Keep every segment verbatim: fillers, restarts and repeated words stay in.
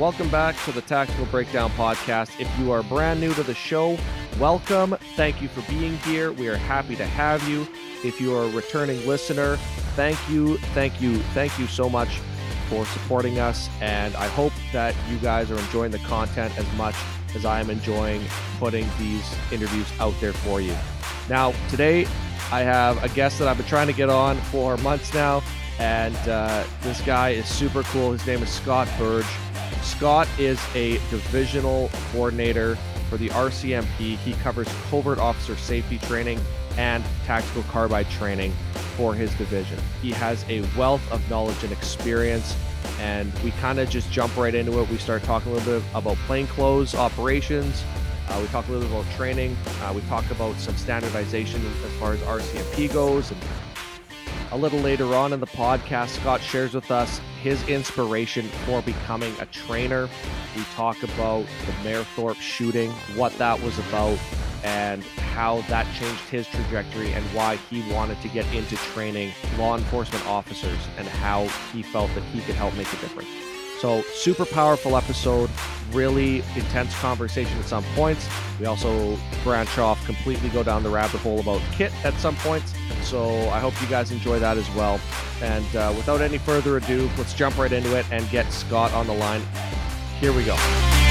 Welcome back to the Tactical Breakdown Podcast. If you are brand new to the show, welcome. Thank you for being here. We are happy to have you. If you are a returning listener, thank you, thank you, thank you so much for supporting us. And I hope that you guys are enjoying the content as much as I am enjoying putting these interviews out there for you. Now, today I have a guest that I've been trying to get on for months now, and uh, this guy is super cool. His name is Scott Burge. Scott is a divisional coordinator for the R C M P. He covers covert officer safety training and tactical carbide training for his division. He has a wealth of knowledge and experience, and we kind of just jump right into it. We start talking a little bit about plainclothes operations. Uh, we talk a little bit about training. Uh, we talk about some standardization as far as R C M P goes. And a little later on in the podcast, Scott shares with us his inspiration for becoming a trainer. We talk about the Mayerthorpe shooting, what that was about, and how that changed his trajectory and why he wanted to get into training law enforcement officers and how he felt that he could help make a difference. So super powerful episode, really intense conversation at some points. We also branch off, completely go down the rabbit hole about kit at some points. So I hope you guys enjoy that as well. And uh, without any further ado, let's jump right into it and get Scott on the line. Here we go.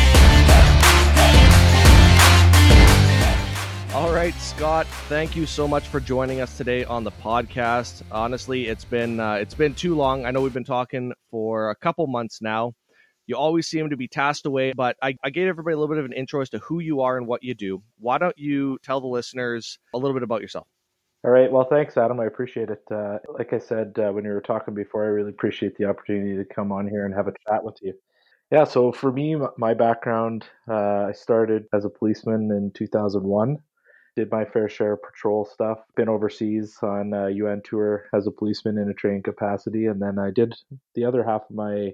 All right, Scott, thank you so much for joining us today on the podcast. Honestly, it's been uh, it's been too long. I know we've been talking for a couple months now. You always seem to be tasked away, but I, I gave everybody a little bit of an intro as to who you are and what you do. Why don't you tell the listeners a little bit about yourself? All right. Well, thanks, Adam. I appreciate it. Uh, like I said, uh, when you were talking before, I really appreciate the opportunity to come on here and have a chat with you. Yeah, so for me, my background, uh, I started as a policeman in two thousand one. Did my fair share of patrol stuff, been overseas on a U N tour as a policeman in a training capacity, and then I did the other half of my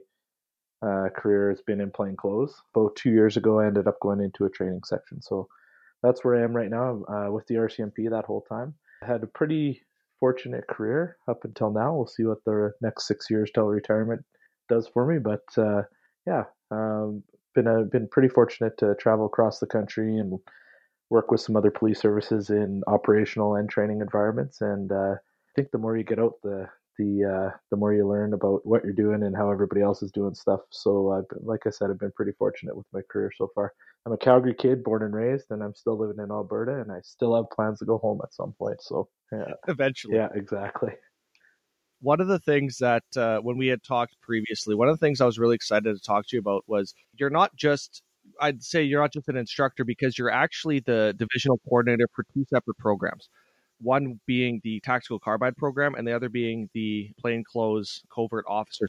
uh, career has been in plain clothes. About two years ago, I ended up going into a training section. So that's where I am right now uh, with the R C M P that whole time. I had a pretty fortunate career up until now. We'll see what the next six years till retirement does for me, but uh, yeah, um, been a, been pretty fortunate to travel across the country and work with some other police services in operational and training environments. And uh, I think the more you get out, the the uh, the more you learn about what you're doing and how everybody else is doing stuff. So, I've been, like I said, I've been pretty fortunate with my career so far. I'm a Calgary kid, born and raised, and I'm still living in Alberta, and I still have plans to go home at some point. So, yeah, Eventually. Yeah, exactly. One of the things that uh, when we had talked previously, one of the things I was really excited to talk to you about was you're not just I'd say you're not just an instructor because you're actually the divisional coordinator for two separate programs. One being the tactical carbide program and the other being the plainclothes covert officer.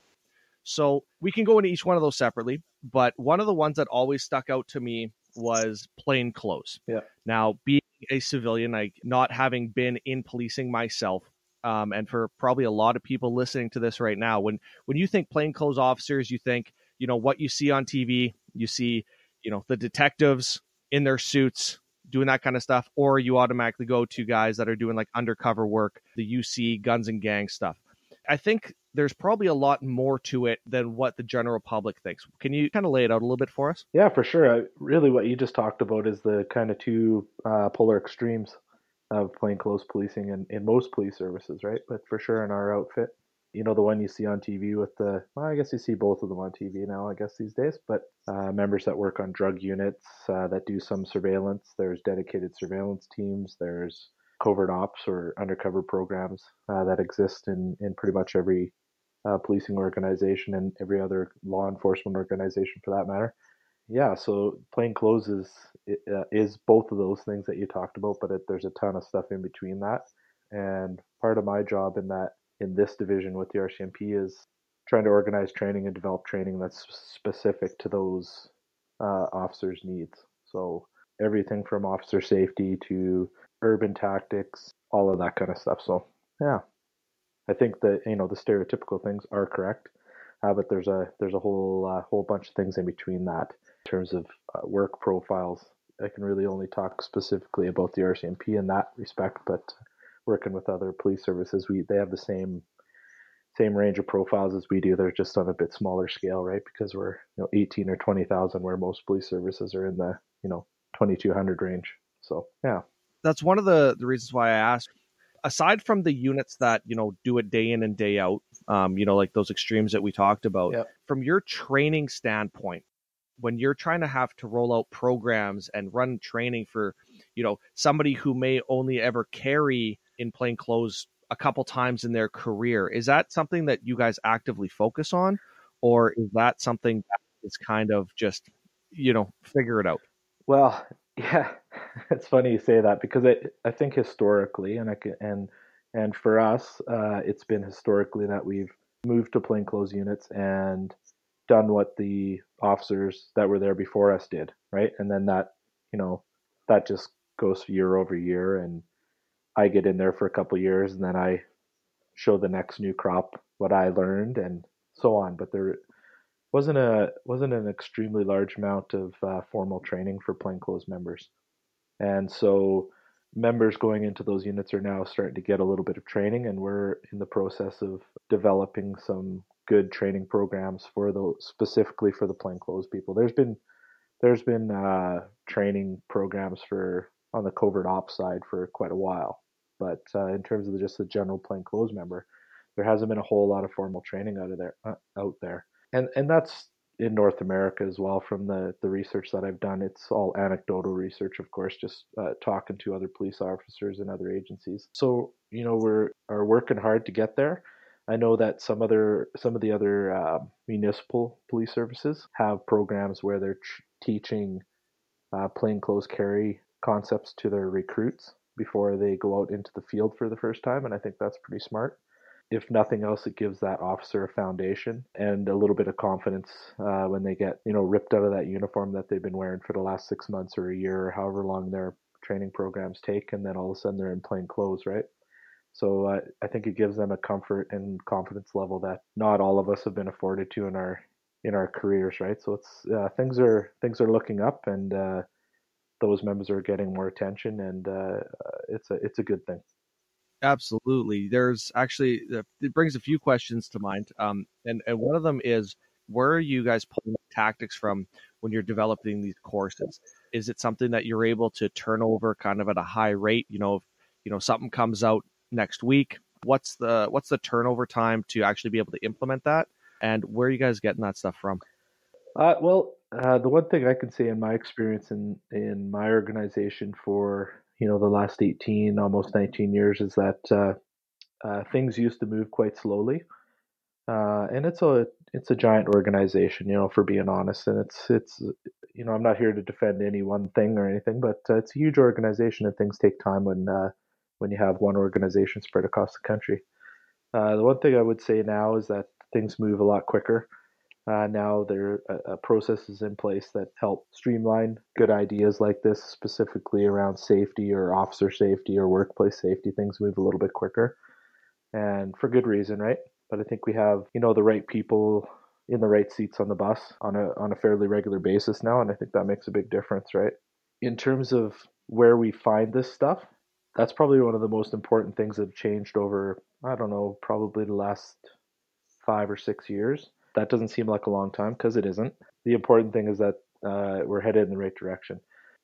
So we can go into each one of those separately, but one of the ones that always stuck out to me was plainclothes. Yeah. Now, being a civilian, like not having been in policing myself, um, and for probably a lot of people listening to this right now, when when you think plainclothes officers, you think, you know, what you see on T V, you see, you know, the detectives in their suits doing that kind of stuff, or you automatically go to guys that are doing like undercover work, the U C guns and gang stuff. I think there's probably a lot more to it than what the general public thinks. Can you kind of lay it out a little bit for us? Yeah, for sure. I, really, what you just talked about is the kind of two uh, polar extremes of plainclothes policing in, in most police services, right? But for sure in our outfit, you know, the one you see on T V with the, well, I guess you see both of them on T V now, I guess these days, but uh, members that work on drug units uh, that do some surveillance. There's dedicated surveillance teams. There's covert ops or undercover programs uh, that exist in, in pretty much every uh, policing organization and every other law enforcement organization for that matter. Yeah, so plainclothes is uh, is both of those things that you talked about, but it, there's a ton of stuff in between that. And part of my job in that in this division with the R C M P is trying to organize training and develop training that's specific to those uh, officers' needs. So everything from officer safety to urban tactics, all of that kind of stuff. So yeah, I think that, you know, the stereotypical things are correct, uh, but there's a there's a whole uh, whole bunch of things in between that in terms of uh, work profiles. I can really only talk specifically about the R C M P in that respect, but working with other police services, we they have the same same range of profiles as we do. They're just on a bit smaller scale, right? Because we're you know eighteen or twenty thousand, where most police services are in the you know twenty-two hundred range. So yeah, that's one of the the reasons why I asked. Aside from the units that you know do it day in and day out, um, you know, like those extremes that we talked about, yep. From your training standpoint, when you're trying to have to roll out programs and run training for, you know, somebody who may only ever carry in plain clothes a couple times in their career, is that something that you guys actively focus on, or is that something that is kind of just, you know, figure it out? Well, yeah, it's funny you say that because I I think historically, and I can, and and for us, uh, it's been historically that we've moved to plainclothes units and done what the officers that were there before us did, right? And then that, you know, that just goes year over year, and I get in there for a couple of years, and then I show the next new crop what I learned, and so on. But there wasn't a wasn't an extremely large amount of uh, formal training for plainclothes members, and so members going into those units are now starting to get a little bit of training, and we're in the process of developing some good training programs for those, specifically for the plainclothes people. There's been there's been uh, training programs for on the covert ops side for quite a while, but uh, in terms of just the general plainclothes member, there hasn't been a whole lot of formal training out of there uh, out there, and and that's in North America as well. From the the research that I've done, it's all anecdotal research, of course, just uh, talking to other police officers and other agencies. So you know we're are working hard to get there. I know that some other some of the other uh, municipal police services have programs where they're tr- teaching uh, plainclothes carry concepts to their recruits before they go out into the field for the first time, and I think that's pretty smart. If nothing else, it gives that officer a foundation and a little bit of confidence uh, when they get you know ripped out of that uniform that they've been wearing for the last six months or a year or however long their training programs take, and then all of a sudden they're in plain clothes, right? So uh, I think it gives them a comfort and confidence level that not all of us have been afforded to in our in our careers, right? So it's uh, things are things are looking up, and uh, those members are getting more attention, and uh, it's a it's a good thing. Absolutely. There's actually, it brings a few questions to mind. Um, and, and one of them is, where are you guys pulling tactics from when you're developing these courses? Is it something that you're able to turn over kind of at a high rate? You know, if, you know, something comes out next week, what's the, what's the turnover time to actually be able to implement that? And where are you guys getting that stuff from? Uh, well, uh, the one thing I can say in my experience in in my organization for you know the last eighteen, almost nineteen years is that uh, uh, things used to move quite slowly, uh, and it's a it's a giant organization, you know, for being honest, and it's it's you know I'm not here to defend any one thing or anything, but uh, it's a huge organization, and things take time when uh, when you have one organization spread across the country. Uh, the one thing I would say now is that things move a lot quicker. Uh, now there are uh, processes in place that help streamline good ideas like this, specifically around safety or officer safety or workplace safety. Things move a little bit quicker, and for good reason, right? But I think we have, you know, the right people in the right seats on the bus on a on a fairly regular basis now, and I think that makes a big difference, right? In terms of where we find this stuff, that's probably one of the most important things that have changed over, I don't know, probably the last five or six years. That doesn't seem like a long time because it isn't. The important thing is that uh, we're headed in the right direction.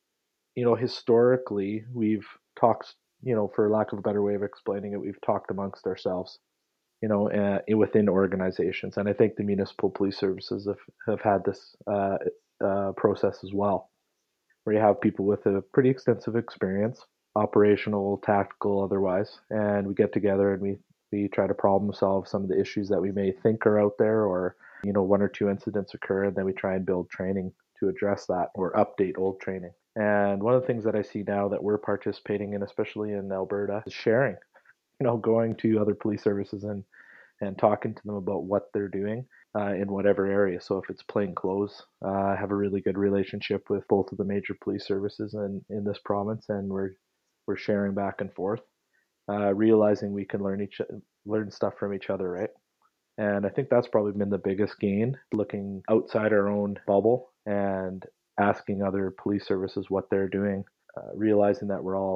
You know, historically, we've talked, you know, for lack of a better way of explaining it, we've talked amongst ourselves, you know, uh, within organizations. And I think the municipal police services have, have had this uh, uh, process as well, where you have people with a pretty extensive experience, operational, tactical, otherwise, and we get together and we we try to problem solve some of the issues that we may think are out there, or you know one or two incidents occur, and then we try and build training to address that or update old training. And one of the things that I see now that we're participating in, especially in Alberta, is sharing, you know, going to other police services and and talking to them about what they're doing uh, in whatever area. So if it's plain clothes, uh, I have a really good relationship with both of the major police services in, in this province, and we're we're sharing back and forth, uh, realizing we can learn each learn stuff from each other, right? And I think that's probably been the biggest gain, looking outside our own bubble and asking other police services what they're doing, uh, realizing that we're all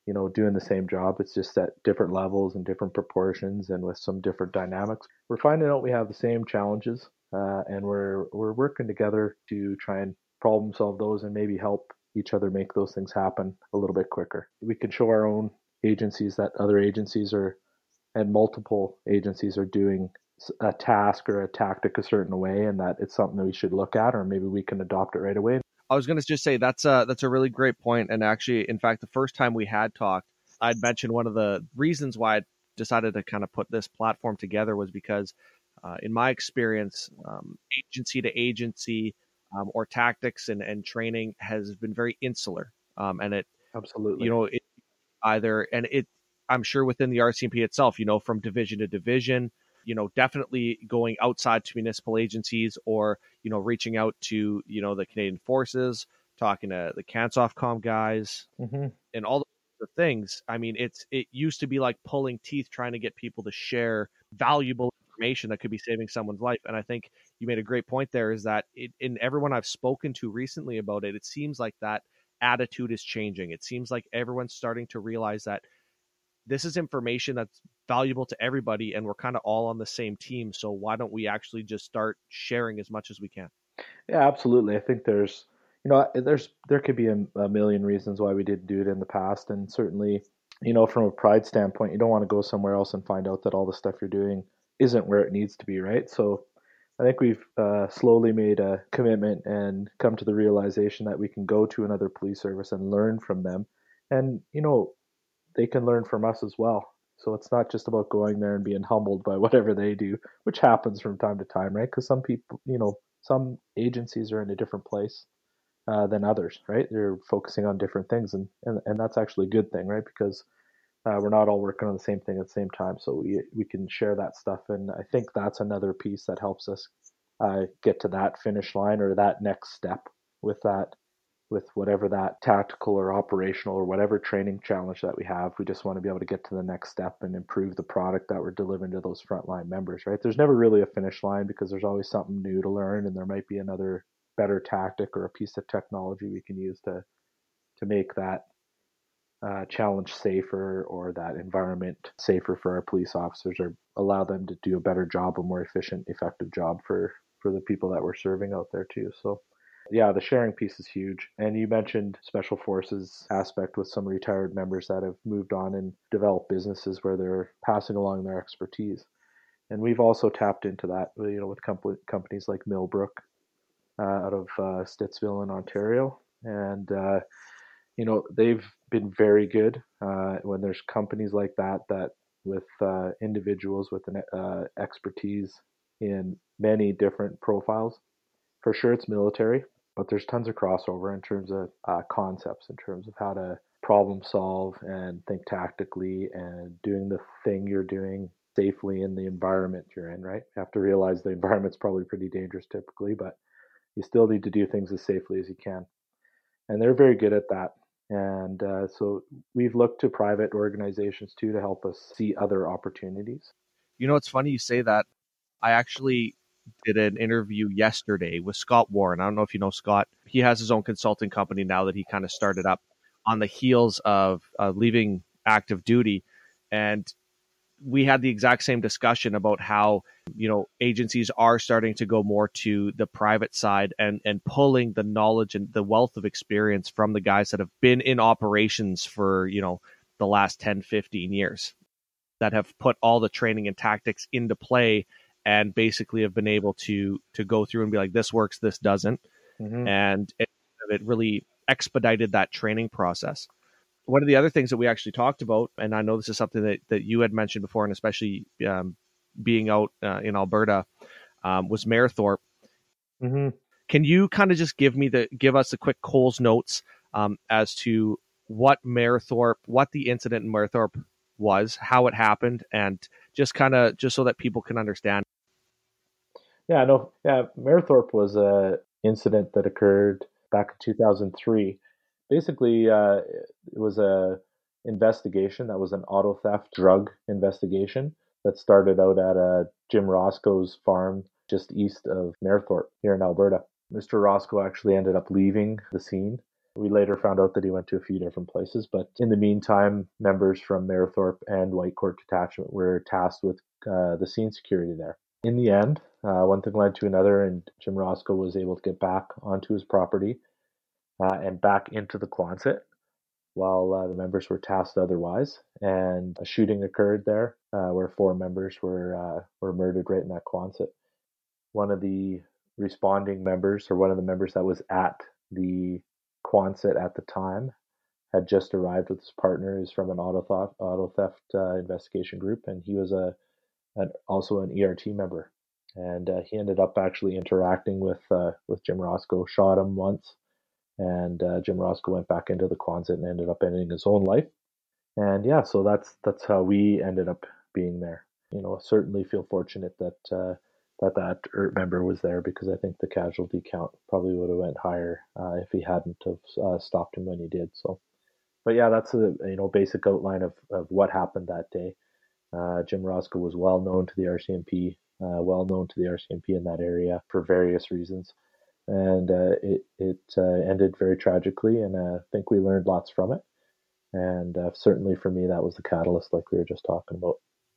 you know, doing the same job. It's just at different levels and different proportions and with some different dynamics. We're finding out we have the same challenges, uh, and we're we're working together to try and problem solve those and maybe help each other make those things happen a little bit quicker. We can show our own agencies that other agencies are and multiple agencies are doing a task or a tactic a certain way, and that it's something that we should look at, or maybe we can adopt it right away. I was going to just say that's a, that's a really great point. And actually, in fact, the first time we had talked, I'd mentioned one of the reasons why I decided to kind of put this platform together was because uh, in my experience, um, agency to agency um, or tactics and, and training has been very insular. Um, and it, Absolutely, you know, it either, and it, I'm sure within the R C M P itself, you know, from division to division, you know, definitely going outside to municipal agencies or, you know, reaching out to, you know, the Canadian Forces, talking to the CANSOFCOM guys mm-hmm. and all the things. I mean, it's, it used to be like pulling teeth trying to get people to share valuable information that could be saving someone's life. And I think you made a great point there is that it, in everyone I've spoken to recently about it, it seems like that attitude is changing. It seems like everyone's starting to realize that this is information that's valuable to everybody and we're kind of all on the same team. So why don't we actually just start sharing as much as we can? Yeah, absolutely. I think there's, you know, there's, there could be a, a million reasons why we didn't do it in the past. And certainly, you know, from a pride standpoint, you don't want to go somewhere else and find out that all the stuff you're doing isn't where it needs to be, right? So I think we've uh, slowly made a commitment and come to the realization that we can go to another police service and learn from them. And, you know, they can learn from us as well. So it's not just about going there and being humbled by whatever they do, which happens from time to time, right? Because some people, you know, some agencies are in a different place uh, than others, right? They're focusing on different things, and, and, and that's actually a good thing, right? Because uh, we're not all working on the same thing at the same time, so we we can share that stuff, and I think that's another piece that helps us uh, get to that finish line or that next step with that, with whatever that tactical or operational or whatever training challenge that we have. We just want to be able to get to the next step and improve the product that we're delivering to those frontline members, right? There's never really a finish line because there's always something new to learn, and there might be another better tactic or a piece of technology we can use to to make that uh, challenge safer or that environment safer for our police officers, or allow them to do a better job, a more efficient, effective job for for the people that we're serving out there too. So yeah, the sharing piece is huge. And you mentioned special forces aspect with some retired members that have moved on and developed businesses where they're passing along their expertise. And we've also tapped into that, you know, with com- companies like Millbrook uh, out of uh, Stittsville in Ontario. And, uh, you know, they've been very good uh, when there's companies like that, that with uh, individuals with an uh, expertise in many different profiles. For sure, it's military, but there's tons of crossover in terms of uh, concepts, in terms of how to problem solve and think tactically and doing the thing you're doing safely in the environment you're in, right? You have to realize the environment's probably pretty dangerous typically, but you still need to do things as safely as you can. And they're very good at that. And uh, so we've looked to private organizations too to help us see other opportunities. You know, it's funny you say that. I actually did an interview yesterday with Scott Warren. I don't know if you know Scott. He has his own consulting company now that he kind of started up on the heels of uh, leaving active duty. And we had the exact same discussion about how, you know, agencies are starting to go more to the private side and, and pulling the knowledge and the wealth of experience from the guys that have been in operations for, you know, the last ten, fifteen years, that have put all the training and tactics into play and basically have been able to to go through and be like, this works, this doesn't. Mm-hmm. And it, it really expedited that training process. One of the other things that we actually talked about, and I know this is something that, that you had mentioned before, and especially um, being out uh, in Alberta, um, was Mayerthorpe. Mm-hmm. Can you kind of just give me the give us a quick Coles Notes um, as to what Mayerthorpe, what the incident in Mayerthorpe was, how it happened, and just kind of just so that people can understand? Yeah, no, yeah, Mayerthorpe was a incident that occurred back in two thousand three. Basically, uh, it was a investigation that was an auto theft drug investigation that started out at a Jim Roscoe's farm just east of Mayerthorpe here in Alberta. Mister Roscoe actually ended up leaving the scene We later found out that he went to a few different places, but in the meantime, members from Mayerthorpe and Whitecourt Detachment were tasked with uh, the scene security there. In the end, uh, one thing led to another, and Jim Roscoe was able to get back onto his property uh, and back into the Quonset, while uh, the members were tasked otherwise. And a shooting occurred there uh, where four members were uh, were murdered right in that Quonset. One of the responding members, or one of the members that was at the Quonset at the time, had just arrived with his partner, who's from an auto theft, auto theft uh, investigation group, and he was a an, also an E R T member. And uh, he ended up actually interacting with uh, with Jim Roscoe, shot him once, and uh, Jim Roscoe went back into the Quonset and ended up ending his own life. And yeah, so that's that's how we ended up being there. You know, certainly feel fortunate that uh, that that E R T member was there, because I think the casualty count probably would have went higher uh, if he hadn't have uh, stopped him when he did. So, but yeah, that's a you know basic outline of, of what happened that day. Uh, Jim Roscoe was well known to the R C M P, uh, well known to the R C M P in that area for various reasons, and uh, it it uh, ended very tragically, and uh, I think we learned lots from it. And uh, certainly for me, that was the catalyst, like we were just talking about.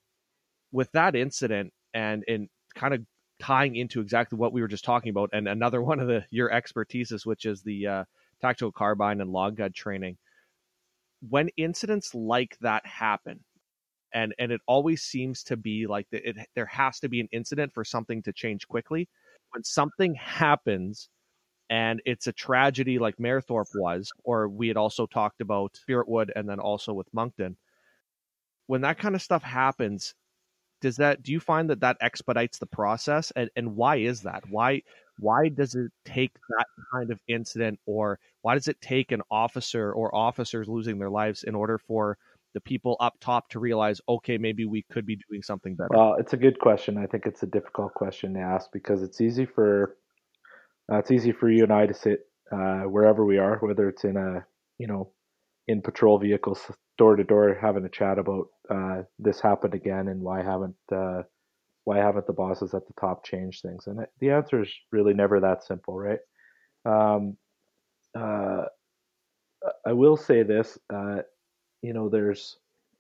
With that incident, and in kind of tying into exactly what we were just talking about, and another one of the your expertises, which is the uh, tactical carbine and long gun training. When incidents like that happen, and and it always seems to be like the, it there has to be an incident for something to change quickly. When something happens and it's a tragedy like Mayerthorpe was, or we had also talked about Spiritwood and then also with Moncton, when that kind of stuff happens, does that do you find that that expedites the process, and and why is that? Why why does it take that kind of incident, or why does it take an officer or officers losing their lives in order for the people up top to realize, okay, maybe we could be doing something better? Well, it's a good question. I think it's a difficult question to ask, because it's easy for uh, it's easy for you and I to sit uh, wherever we are, whether it's in a you know in patrol vehicles, door to door, having a chat about uh, this happened again, and why haven't uh, why haven't the bosses at the top changed things? And the answer is really never that simple, right? Um, uh, I will say this, uh, you know, there's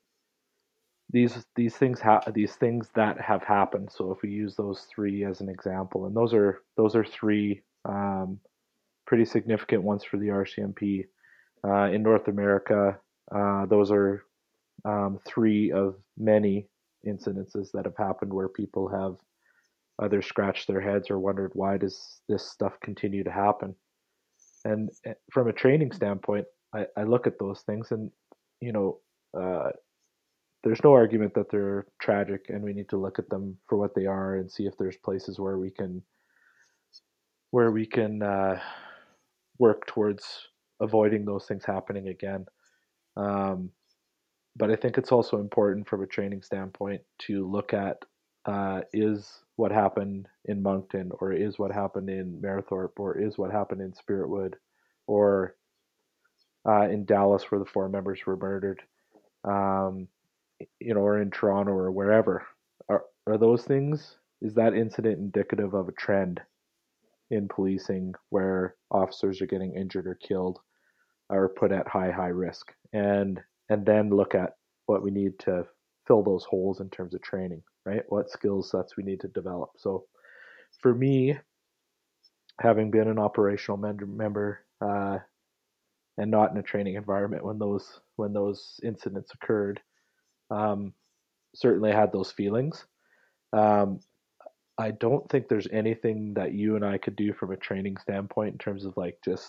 these these things ha- these things that have happened. So if we use those three as an example, and those are those are three um, pretty significant ones for the R C M P uh, in North America. Uh, those are um, three of many incidences that have happened where people have either scratched their heads or wondered, why does this stuff continue to happen? And from a training standpoint, I, I look at those things, and you know, uh, there's no argument that they're tragic, and we need to look at them for what they are and see if there's places where we can where we can uh, work towards avoiding those things happening again. Um, but I think it's also important from a training standpoint to look at uh, is what happened in Moncton, or is what happened in Mayerthorpe, or is what happened in Spiritwood, or uh, in Dallas where the four members were murdered, um, you know, or in Toronto or wherever. Are, are those things, is that incident indicative of a trend in policing where officers are getting injured or killed or put at high, high risk? And and then look at what we need to fill those holes in terms of training, right? What skill sets we need to develop. So for me, having been an operational member uh, and not in a training environment when those when those incidents occurred, um, certainly had those feelings. Um, I don't think there's anything that you and I could do from a training standpoint in terms of like just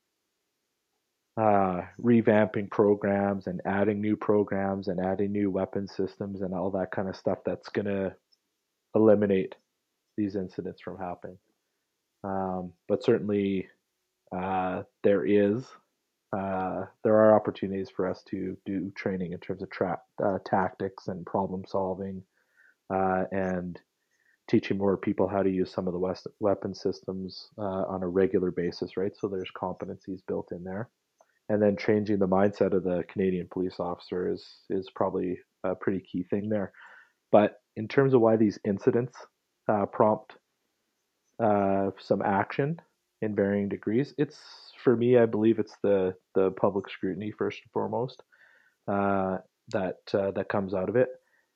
uh, revamping programs and adding new programs and adding new weapon systems and all that kind of stuff that's going to eliminate these incidents from happening. Um, but certainly uh, there is uh, there are opportunities for us to do training in terms of tra- uh, tactics and problem solving, uh, and teaching more people how to use some of the West weapon systems uh, on a regular basis, right? So there's competencies built in there, and then changing the mindset of the Canadian police officer is is probably a pretty key thing there. But in terms of why these incidents uh, prompt uh, some action, in varying degrees. It's for me, I believe it's the the public scrutiny first and foremost uh, that uh, that comes out of it,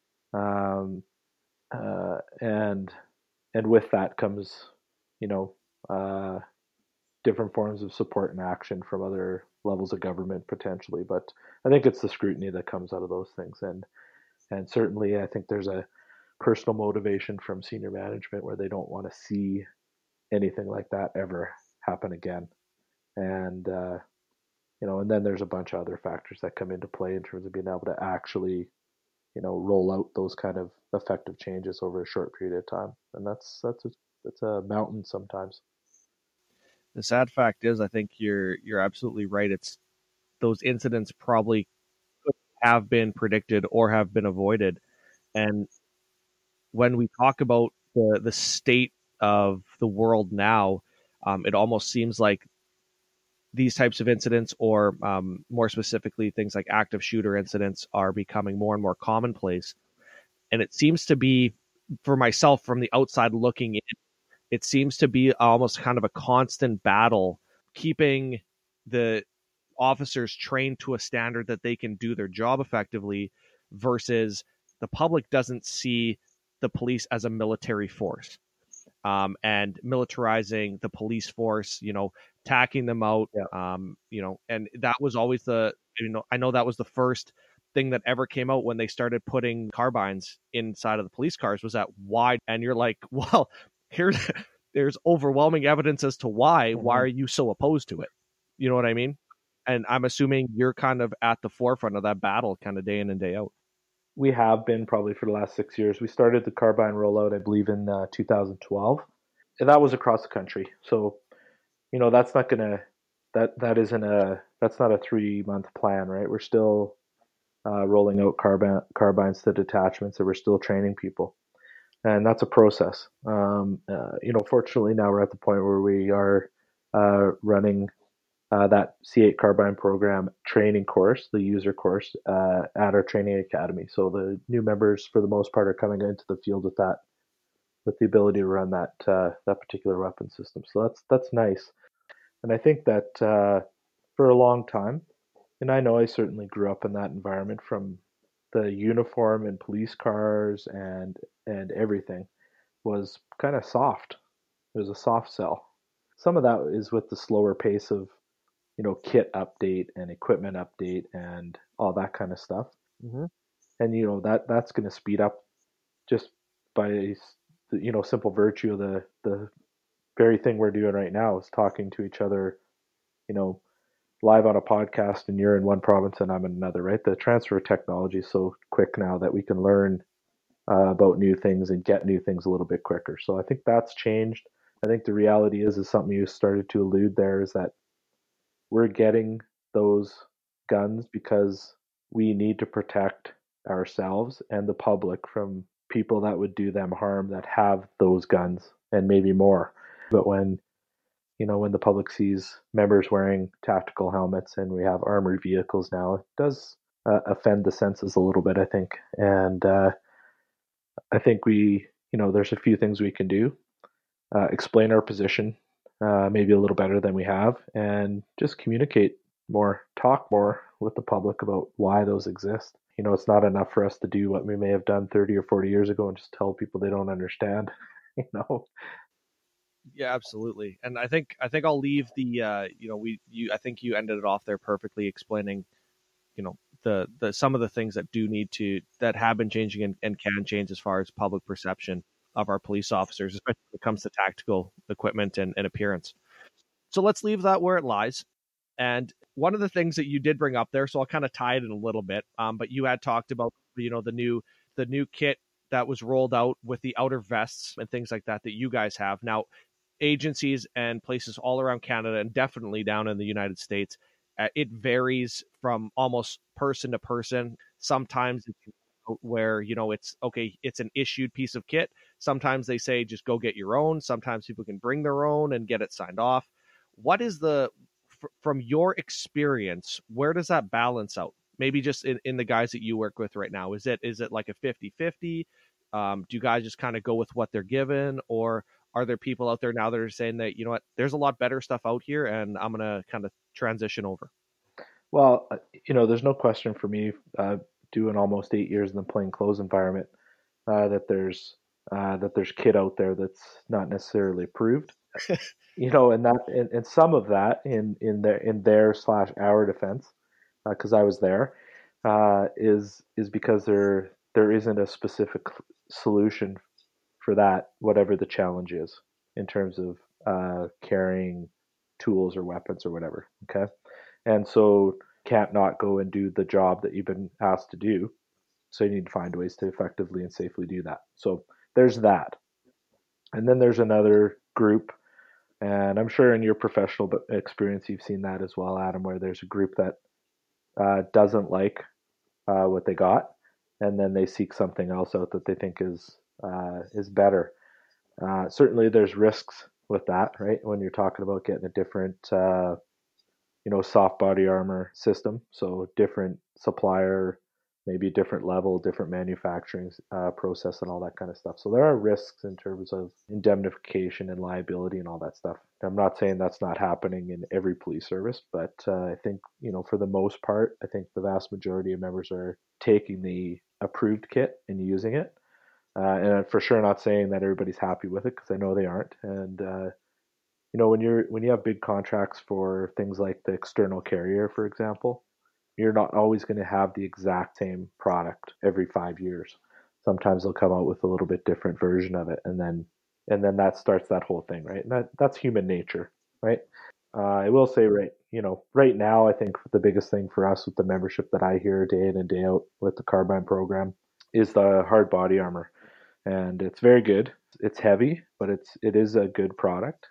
um, uh, and and with that comes, you know, uh, different forms of support and action from other levels of government potentially. But I think it's the scrutiny that comes out of those things, and and certainly I think there's a personal motivation from senior management where they don't want to see anything like that ever happen again. And uh, you know, and then there's a bunch of other factors that come into play in terms of being able to actually, you know, roll out those kind of effective changes over a short period of time. And that's that's a, that's a mountain sometimes. The sad fact is, I think you're you're absolutely right. It's those incidents probably could have been predicted or have been avoided. And when we talk about the the state of the world now, um, it almost seems like these types of incidents, or um, more specifically, things like active shooter incidents, are becoming more and more commonplace. And it seems to be, for myself, from the outside looking in, it seems to be almost kind of a constant battle, keeping the officers trained to a standard that they can do their job effectively, versus the public doesn't see the police as a military force. Um, and militarizing the police force, you know, tacking them out, Yeah. um, you know, and that was always the, you know, I know that was the first thing that ever came out when they started putting carbines inside of the police cars, was that why? And you're like, well, here's, there's overwhelming evidence as to why. Mm-hmm. Why are you so opposed to it? You know what I mean? And I'm assuming you're kind of at the forefront of that battle kind of day in and day out. We have been probably for the last six years. We started the carbine rollout, I believe, in uh, two thousand twelve. And that was across the country. So, you know, that's not going to, that, that isn't a, that's not a three month plan, right? We're still uh, rolling out carbine, carbines to detachments, and we're still training people. And that's a process. Um, uh, you know, fortunately now we're at the point where we are uh, running uh, that C eight carbine program training course, the user course, uh, at our training academy. So the new members, for the most part, are coming into the field with that, with the ability to run that uh, that particular weapon system. So that's that's nice. And I think that uh, for a long time, and I know I certainly grew up in that environment, from the uniform and police cars and and everything was kind of soft. It was a soft sell. Some of that is with the slower pace of, you know, kit update and equipment update and all that kind of stuff. Mm-hmm. And you know that that's going to speed up just by, you know, simple virtue of the the very thing we're doing right now is talking to each other, you know, live on a podcast, and you're in one province and I'm in another, right? The transfer of technology is so quick now that we can learn uh, about new things and get new things a little bit quicker. So I think that's changed. I think the reality is, is something you started to allude there, is that we're getting those guns because we need to protect ourselves and the public from people that would do them harm, that have those guns and maybe more. But when, you know, when the public sees members wearing tactical helmets and we have armored vehicles now, it does uh, offend the senses a little bit, I think. And uh, I think we, you know, there's a few things we can do. Uh, explain our position uh, maybe a little better than we have, and just communicate more, talk more with the public about why those exist. You know, it's not enough for us to do what we may have done thirty or forty years ago and just tell people they don't understand, you know? Yeah, absolutely. And I think I think I'll leave the uh, you know, we you I think you ended it off there perfectly, explaining, you know, the the some of the things that do need to, that have been changing and, and can change as far as public perception of our police officers, especially when it comes to tactical equipment and, and appearance. So let's leave that where it lies. And one of the things that you did bring up there, so I'll kind of tie it in a little bit, um, but you had talked about, you know, the new the new kit that was rolled out with the outer vests and things like that that you guys have. Now, agencies and places all around Canada, and definitely down in the United States, uh, it varies from almost person to person. Sometimes it's where, you know, it's okay, it's an issued piece of kit. Sometimes they say just go get your own. Sometimes people can bring their own and get it signed off. What is the, f- from your experience, where does that balance out? Maybe just in, in the guys that you work with right now, is it is it like a fifty-fifty? Um, do you guys just kind of go with what they're given, or are there people out there now that are saying that, you know what, there's a lot better stuff out here and I'm going to kind of transition over? Well, uh, you know, there's no question for me, uh, doing almost eight years in the plain clothes environment, uh, that there's uh, that there's kit out there that's not necessarily approved. You know, and that and, and some of that in in their in their slash our defense, because uh, I was there, uh, is is because there there isn't a specific solution for that, whatever the challenge is in terms of uh, carrying tools or weapons or whatever. Okay, and so can't not go and do the job that you've been asked to do. So you need to find ways to effectively and safely do that. So there's that, and then there's another group, and I'm sure in your professional experience you've seen that as well, Adam, where there's a group that uh, doesn't like uh, what they got, and then they seek something else out that they think is uh, is better. Uh, certainly, there's risks with that, right? When you're talking about getting a different, uh, you know, soft body armor system, so different supplier, maybe a different level, different manufacturing uh, process, and all that kind of stuff. So there are risks in terms of indemnification and liability and all that stuff. I'm not saying that's not happening in every police service, but uh, I think, you know, for the most part, I think the vast majority of members are taking the approved kit and using it. Uh, and I'm for sure not saying that everybody's happy with it, because I know they aren't. And uh, you know, when you're when you have big contracts for things like the external carrier, for example, you're not always going to have the exact same product every five years. Sometimes they'll come out with a little bit different version of it, and then and then that starts that whole thing, right? And that that's human nature, right? Uh, I will say, right, you know, right now, I think the biggest thing for us with the membership that I hear day in and day out with the Carbine program is the hard body armor, and it's very good. It's heavy, but it's it is a good product.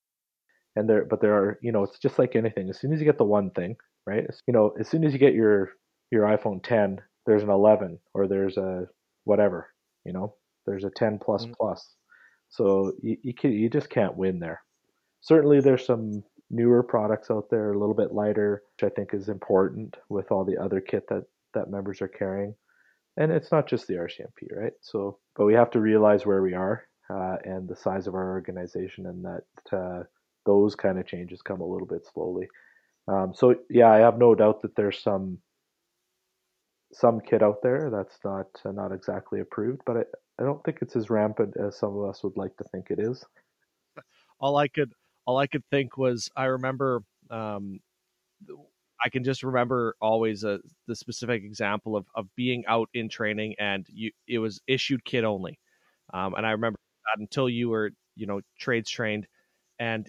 And there, but there are, you know, it's just like anything. As soon as you get the one thing, right? You know, as soon as you get your your iPhone ten, there's an eleven, or there's a whatever, you know, there's a ten plus Mm-hmm. plus. So you you, can, you just can't win there. Certainly, there's some newer products out there, a little bit lighter, which I think is important with all the other kit that that members are carrying. And it's not just the R C M P, right? So, but we have to realize where we are, uh, and the size of our organization, and that uh, those kind of changes come a little bit slowly. Um, so yeah, I have no doubt that there's some some kit out there that's not uh, not exactly approved, but I, I don't think it's as rampant as some of us would like to think it is. All I could all I could think was, I remember, um, I can just remember always a, the specific example of, of being out in training, and you it was issued kit only, um, and I remember that until you were, you know, trades trained, and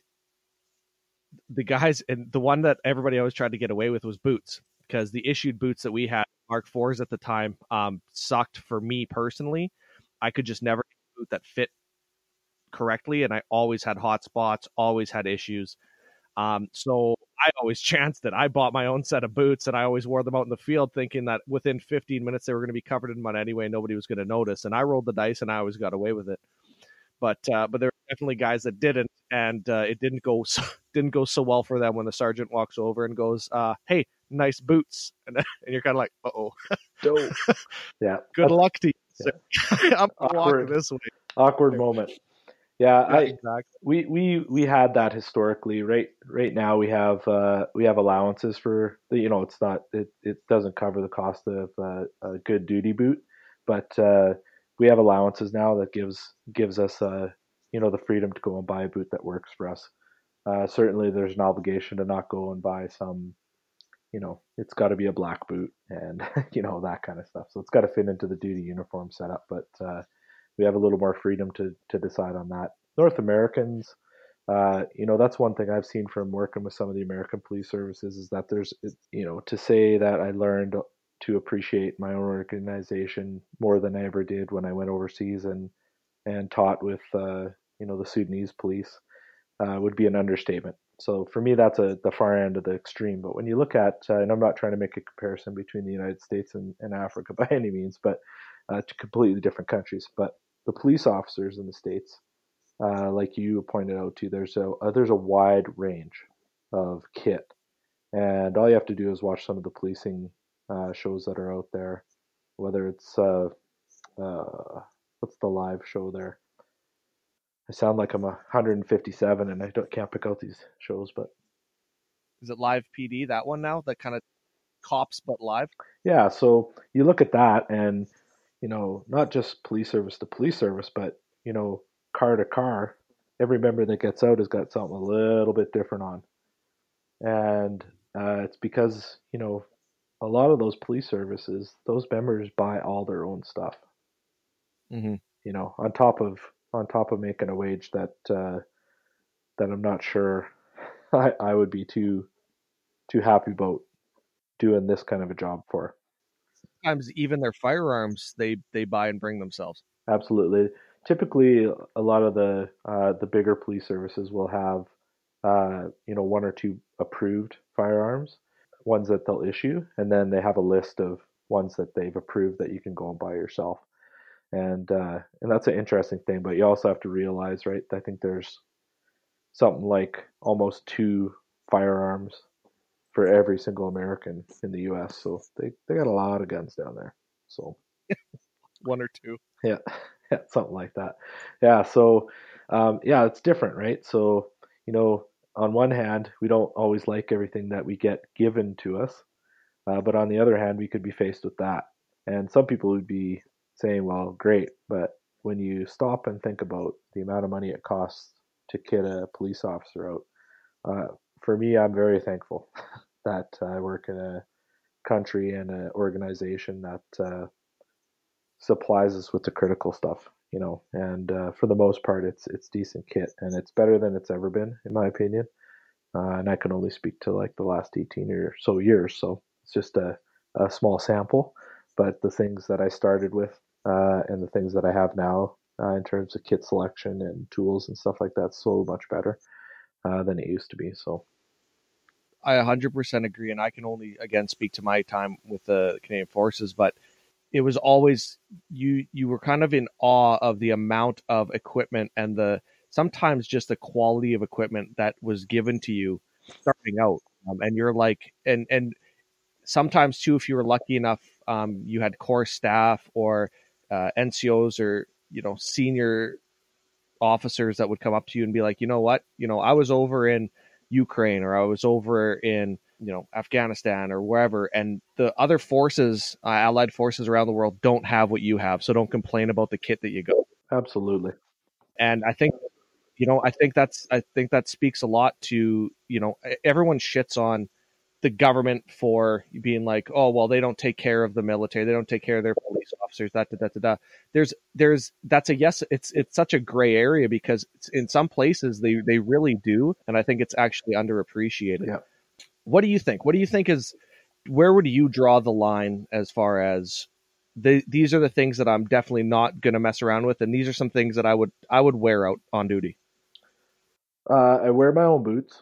the guys, and the one that everybody always tried to get away with was boots, because the issued boots that we had, Mark fours at the time, um, sucked for me personally. I could just never get a boot that fit correctly, and I always had hot spots, always had issues. Um, so I always chanced it. I bought my own set of boots, and I always wore them out in the field, thinking that within fifteen minutes they were going to be covered in mud anyway. Nobody was going to notice, and I rolled the dice, and I always got away with it. But uh, but there were definitely guys that didn't, and uh, it didn't go so, didn't go so well for them when the sergeant walks over and goes, uh, "Hey, nice boots," and, and you're kind of like, "Uh oh, yeah, good luck to you." Yeah. I'm walking this way. Awkward moment. Yeah, yeah I exactly. we we we had that historically. Right right now we have uh, we have allowances for the, you know, it's not it, it doesn't cover the cost of uh, a good duty boot, but uh, we have allowances now that gives gives us uh, you know, the freedom to go and buy a boot that works for us. Uh, certainly, there's an obligation to not go and buy some, you know, it's got to be a black boot, and you know, that kind of stuff. So it's got to fit into the duty uniform setup, but uh, we have a little more freedom to to decide on that. North Americans, uh, you know, that's one thing I've seen from working with some of the American police services, is that there's, you know, to say that I learned to appreciate my own organization more than I ever did when I went overseas and and taught with uh, you know, the Sudanese police, uh, would be an understatement. So for me, that's a the far end of the extreme. But when you look at, uh, and I'm not trying to make a comparison between the United States and, and Africa by any means, but uh, to completely different countries. But the police officers in the States, uh, like you pointed out too, there's a uh, there's a wide range of kit, and all you have to do is watch some of the policing uh, shows that are out there, whether it's uh, uh, what's the live show there? I sound like I'm one hundred fifty-seven and I don't, can't pick out these shows, but Is it Live P D, that one now? That kind of cops but live? yeah. So you look at that, and you know, not just police service to police service, but you know, car to car. Every member that gets out has got something a little bit different on, and uh, it's because you know a lot of those police services, those members buy all their own stuff. Mm-hmm. You know, on top of on top of making a wage that uh, that I'm not sure I, I would be too too happy about doing this kind of a job for. Sometimes even their firearms they they buy and bring themselves. Absolutely. Typically, a lot of the uh, the bigger police services will have uh, you know one or two approved firearms, ones that they'll issue, and then they have a list of ones that they've approved that you can go and buy yourself. And uh, and that's an interesting thing. But you also have to realize, right? I think there's something like almost two firearms for every single American in the U S. So they, they got a lot of guns down there. So one or two. Yeah, yeah, something like that. Yeah, so um, yeah, it's different, right? So you know, on one hand, we don't always like everything that we get given to us, uh, but on the other hand, we could be faced with that, and some people would be saying, "Well, great," but when you stop and think about the amount of money it costs to kit a police officer out, uh, for me, I'm very thankful that I work in a country and an organization that uh, supplies us with the critical stuff, you know, and uh, for the most part, it's it's decent kit, and it's better than it's ever been, in my opinion. Uh, and I can only speak to like the last eighteen or so years, so it's just a, a small sample. But the things that I started with uh, and the things that I have now uh, in terms of kit selection and tools and stuff like that, so much better uh, than it used to be. So I one hundred percent agree, and I can only again speak to my time with the Canadian Forces, but it was always you you were kind of in awe of the amount of equipment and the sometimes just the quality of equipment that was given to you starting out, um, and you're like and and sometimes too, if you were lucky enough, um, you had core staff or uh, N C Os or you know senior officers that would come up to you and be like, you know what, you know I was over in Ukraine or I was over in you know Afghanistan or wherever, and the other forces, uh, allied forces around the world don't have what you have, so don't complain about the kit that you got. absolutely. And I think you know I think that's I think that speaks a lot to you know everyone shits on the government for being like, oh well, they don't take care of the military, they don't take care of their police officers, that da, da, da, da. there's there's that's a yes, it's it's such a gray area because it's, in some places they they really do, and I think it's actually underappreciated. Yeah. What do you think? What do you think is where would you draw the line as far as the, these are the things that I'm definitely not going to mess around with, and these are some things that I would I would wear out on duty? Uh, I wear my own boots,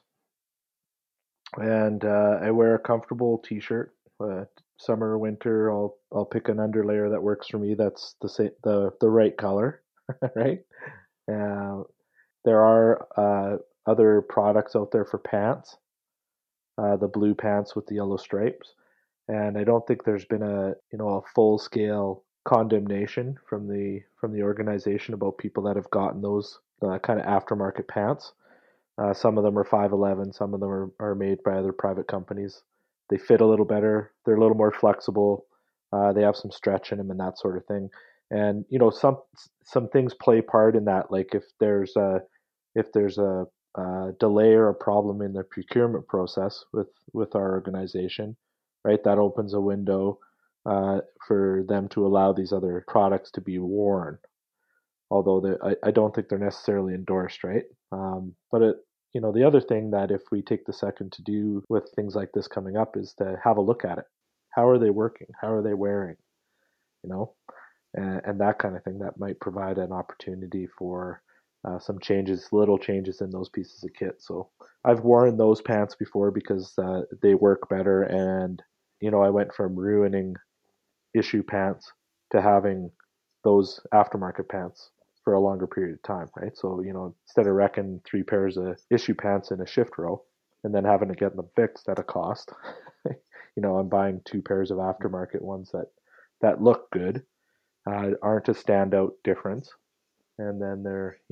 and uh, I wear a comfortable T-shirt. Uh, summer, winter, I'll I'll pick an underlayer that works for me. That's the sa- the the right color, right? Uh, there are uh, other products out there for pants, uh, the blue pants with the yellow stripes, and I don't think there's been a you know a full scale condemnation from the from the organization about people that have gotten those uh, kind of aftermarket pants. Uh, some of them are five eleven, some of them are, are made by other private companies. They fit a little better, they're a little more flexible, uh, they have some stretch in them and that sort of thing. And you know, some some things play part in that. Like if there's a if there's a, a delay or a problem in the procurement process with with our organization, right? That opens a window uh, for them to allow these other products to be worn, although I, I don't think they're necessarily endorsed, right? Um, but it, you know, the other thing that if we take the second to do with things like this coming up is to have a look at it. How are they working? How are they wearing? You know, and, and that kind of thing that might provide an opportunity for uh, some changes, little changes in those pieces of kit. So I've worn those pants before because uh, they work better, and you know, I went from ruining issue pants to having those aftermarket pants for a longer period of time, right? So, you know, instead of wrecking three pairs of issue pants in a shift row and then having to get them fixed at a cost, you know, I'm buying two pairs of aftermarket ones that that look good, uh, aren't a standout difference, and then they're, you know,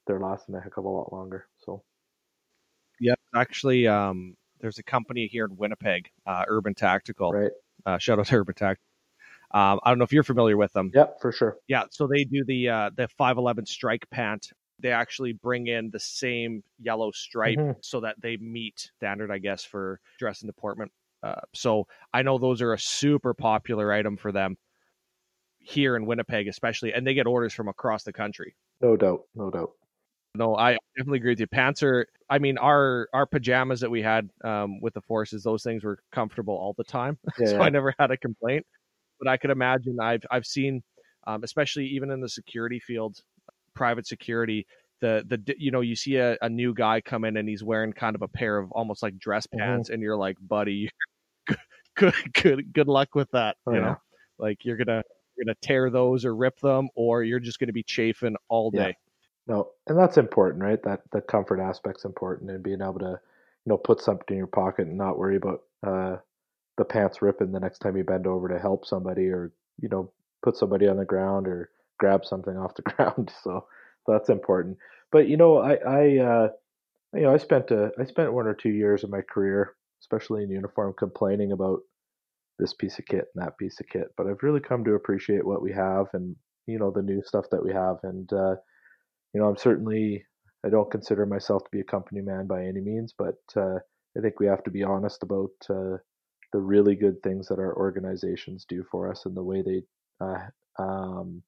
they're lasting a heck of a lot longer. So yeah, actually, um, there's a company here in Winnipeg, uh, Urban Tactical. right, Uh, shout out to Urban Tactical. Um, I don't know if you're familiar with them. yep, for sure. Yeah, so they do the uh, the five eleven strike pant. They actually bring in the same yellow stripe Mhm. so that they meet standard, I guess, for dress and deportment. Uh, so I know those are a super popular item for them here in Winnipeg, especially, and they get orders from across the country. No doubt, no doubt. No, I definitely agree with you. Pants are, I mean, our our pajamas that we had um, with the forces, those things were comfortable all the time, Yeah, so yeah. I never had a complaint. But I could imagine I've I've seen, um, especially even in the security field, private security, the the you know you see a, a new guy come in and he's wearing kind of a pair of almost like dress pants, Mhm. and you're like, buddy, good good good luck with that. Oh, you yeah. know, like you're gonna you're gonna tear those or rip them, or you're just gonna be chafing all Yeah. day. No, and that's important, right? That the comfort aspect's important, and being able to, you know, put something in your pocket and not worry about uh, the pants ripping the next time you bend over to help somebody, or you know, put somebody on the ground or grab something off the ground. So that's important. But you know, I, I, uh, you know, I spent a, I spent one or two years of my career, especially in uniform, complaining about this piece of kit and that piece of kit. But I've really come to appreciate what we have, and you know, the new stuff that we have, and uh, you know, I'm certainly, I don't consider myself to be a company man by any means, but uh, I think we have to be honest about uh, the really good things that our organizations do for us and the way they, uh, um,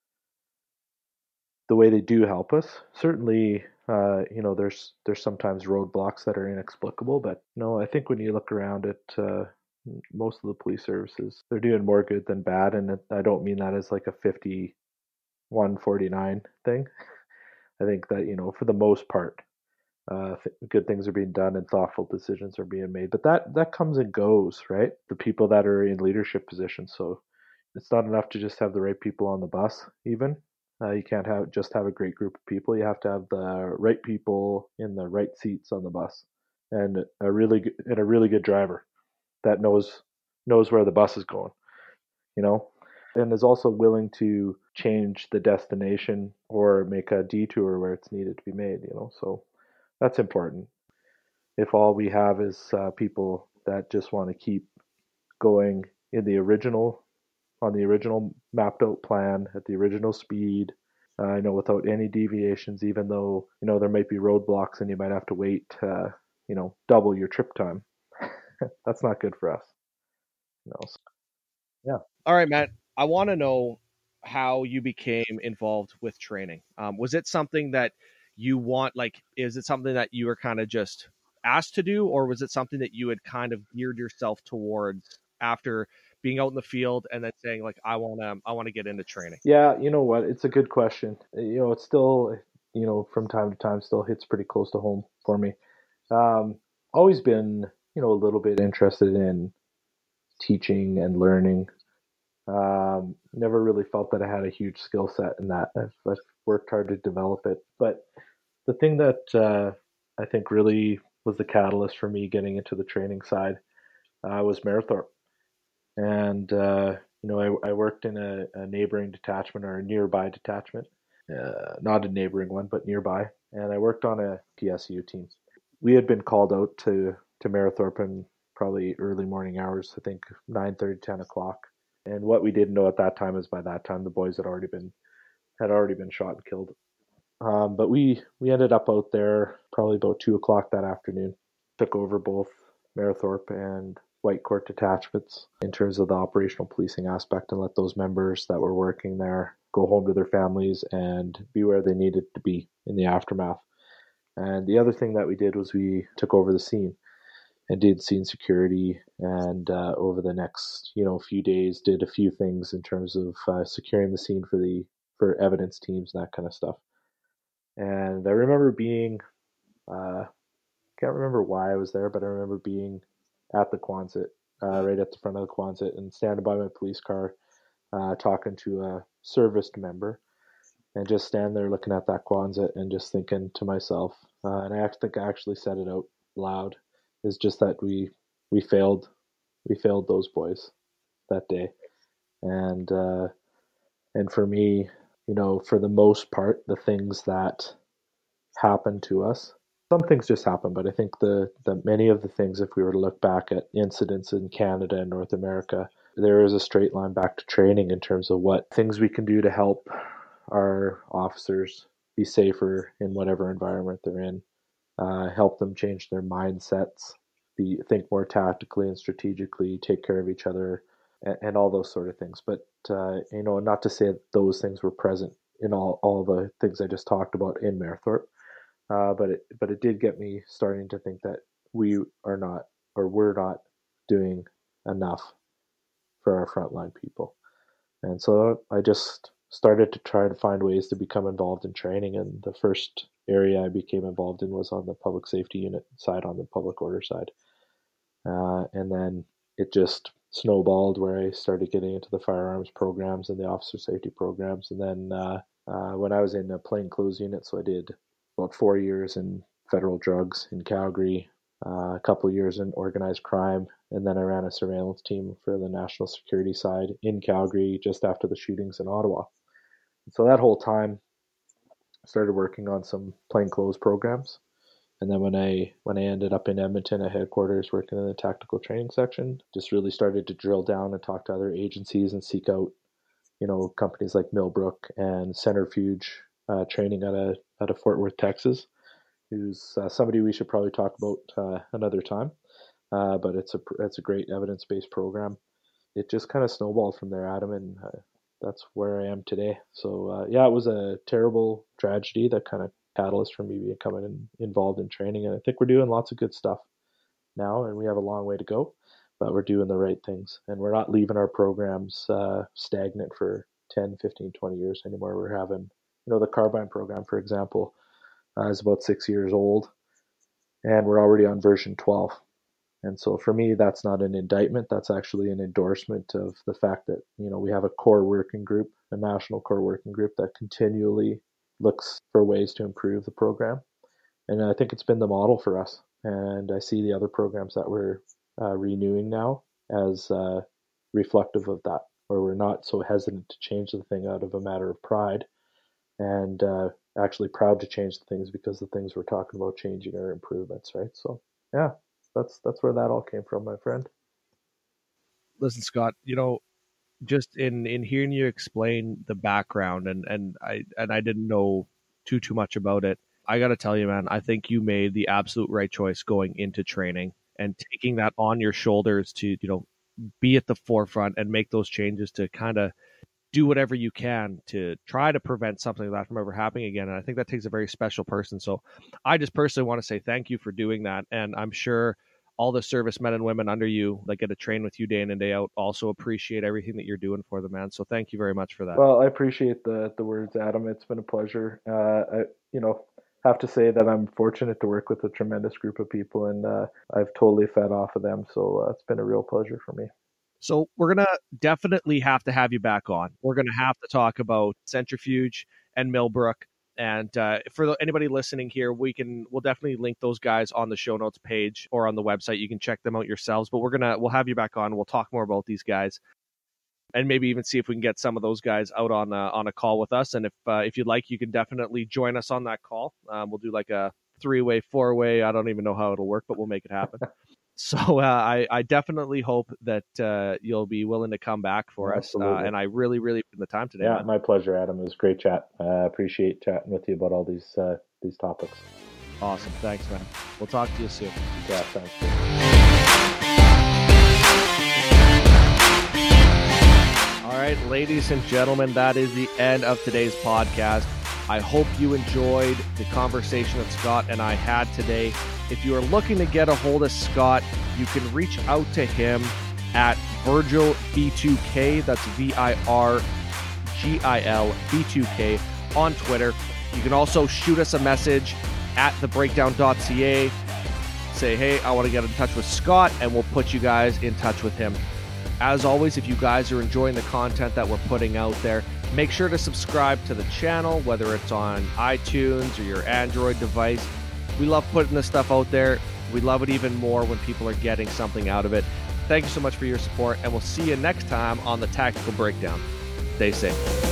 the way they do help us. Certainly, uh, you know, there's there's sometimes roadblocks that are inexplicable, but no, I think when you look around at uh, most of the police services, they're doing more good than bad, and I don't mean that as like a fifty-one forty-nine thing. I think that, you know, for the most part, uh, th- good things are being done and thoughtful decisions are being made. But that that comes and goes, right? The people that are in leadership positions. So it's not enough to just have the right people on the bus. Even uh, you can't have just have a great group of people. You have to have the right people in the right seats on the bus, and a really good, and a really good driver that knows knows where the bus is going. You know, and is also willing to change the destination or make a detour where it's needed to be made, you know. So that's important. If all we have is uh, people that just want to keep going in the original, on the original mapped out plan at the original speed, uh, you know, without any deviations, even though, you know, there might be roadblocks and you might have to wait, uh, you know, double your trip time. That's not good for us. You know, so, yeah. All right, Matt. I want to know how you became involved with training. Um, was it something that you want? Like, is it something that you were kind of just asked to do, or was it something that you had kind of geared yourself towards after being out in the field and then saying, like, I want to, I want to get into training? Yeah, you know what? It's a good question. You know, it's still, you know, from time to time still hits pretty close to home for me. Um, always been, you know, a little bit interested in teaching and learning. Um, never really felt that I had a huge skill set in that. I've, I've worked hard to develop it. But the thing that uh, I think really was the catalyst for me getting into the training side uh, was Marathorpe. And, uh, you know, I, I worked in a, a neighboring detachment or a nearby detachment, uh, not a neighboring one, but nearby. And I worked on a P S U team. We had been called out to, to Marathorpe in probably early morning hours, I think nine thirty, ten o'clock. And what we didn't know at that time is by that time the boys had already been had already been shot and killed. Um, but we we ended up out there probably about two o'clock that afternoon. Took over both Marathorpe and White Court detachments in terms of the operational policing aspect, and let those members that were working there go home to their families and be where they needed to be in the aftermath. And the other thing that we did was we took over the scene and did scene security, and uh, over the next you know few days did a few things in terms of uh, securing the scene for the for evidence teams and that kind of stuff. And I remember being uh, can't remember why I was there, but I remember being at the Quonset, uh, right at the front of the Quonset, and standing by my police car, uh, talking to a serviced member, and just stand there looking at that Quonset and just thinking to myself, uh, and I think I actually said it out loud, is just that we we failed, we failed those boys that day, and uh, and for me, you know, for the most part, the things that happen to us. Some things just happen, but I think the, the many of the things, if we were to look back at incidents in Canada and North America, there is a straight line back to training in terms of what things we can do to help our officers be safer in whatever environment they're in, uh, help them change their mindsets, be think more tactically and strategically, take care of each other, and, and all those sort of things. But uh, you know, not to say that those things were present in all, all the things I just talked about in Mayerthorpe, uh, but it but it did get me starting to think that we are not, or we're not doing enough for our frontline people. And so I just started to try to find ways to become involved in training. And the first area I became involved in was on the public safety unit side, on the public order side. Uh, and then it just snowballed where I started getting into the firearms programs and the officer safety programs. And then uh, uh, when I was in a plainclothes unit, so I did about four years in federal drugs in Calgary, uh, a couple of years in organized crime, and then I ran a surveillance team for the national security side in Calgary just after the shootings in Ottawa. So that whole time, I started working on some plainclothes programs. And then when I when I ended up in Edmonton at headquarters working in the tactical training section, just really started to drill down and talk to other agencies and seek out, you know, companies like Millbrook and Centrifuge uh, training out of out of Fort Worth, Texas, who's uh, somebody we should probably talk about uh, another time. Uh, but it's a it's a great evidence-based program. It just kind of snowballed from there, Adam, and uh, that's where I am today. So uh, yeah, it was a terrible tragedy that kind of catalyst for me becoming in, involved in training, and I think we're doing lots of good stuff now, and we have a long way to go, but we're doing the right things, and we're not leaving our programs uh, stagnant for ten, fifteen, twenty years anymore. We're having, you know, the carbine program, for example, uh, is about six years old, and we're already on version twelve. And so for me, that's not an indictment. That's actually an endorsement of the fact that, you know, we have a core working group, a national core working group that continually looks for ways to improve the program. And I think it's been the model for us. And I see the other programs that we're uh, renewing now as uh, reflective of that, where we're not so hesitant to change the thing out of a matter of pride, and uh, actually proud to change the things because the things we're talking about changing are improvements, right? So yeah, that's that's where that all came from, my friend. Listen, Scott, you know, just in, in hearing you explain the background, and, and I and I didn't know too too much about it, I got to tell you, man, I think you made the absolute right choice going into training and taking that on your shoulders to, you know, be at the forefront and make those changes to kind of do whatever you can to try to prevent something like that from ever happening again. And I think that takes a very special person. So I just personally want to say thank you for doing that. And I'm sure all the servicemen and women under you that get to train with you day in and day out also appreciate everything that you're doing for them, man. So thank you very much for that. Well, I appreciate the the words, Adam. It's been a pleasure. Uh, I, you know, have to say that I'm fortunate to work with a tremendous group of people, and uh, I've totally fed off of them. So uh, it's been a real pleasure for me. So we're going to definitely have to have you back on. We're going to have to talk about Centrifuge and Millbrook. And uh, for anybody listening here, we can we'll definitely link those guys on the show notes page or on the website. You can check them out yourselves. But we're gonna we'll have you back on. We'll talk more about these guys, and maybe even see if we can get some of those guys out on a, on a call with us. And if uh, if you'd like, you can definitely join us on that call. Um, we'll do like a three way, four way. I don't even know how it'll work, but we'll make it happen. So uh, I, I definitely hope that uh, you'll be willing to come back for Absolutely. us. Uh, and I really, really put the time today. Yeah, man. My pleasure, Adam. It was a great chat. I uh, appreciate chatting with you about all these uh, these topics. Awesome. Thanks, man. We'll talk to you soon. Yeah, thanks. All right, ladies and gentlemen, that is the end of today's podcast. I hope you enjoyed the conversation that Scott and I had today. If you are looking to get a hold of Scott, you can reach out to him at Virgil B two K. That's V I R G I L B two K on Twitter. You can also shoot us a message at the breakdown dot c a. Say, hey, I want to get in touch with Scott, and we'll put you guys in touch with him. As always, if you guys are enjoying the content that we're putting out there, make sure to subscribe to the channel, whether it's on iTunes or your Android device. We love putting this stuff out there. We love it even more when people are getting something out of it. Thank you so much for your support, and we'll see you next time on the Tactical Breakdown. Stay safe.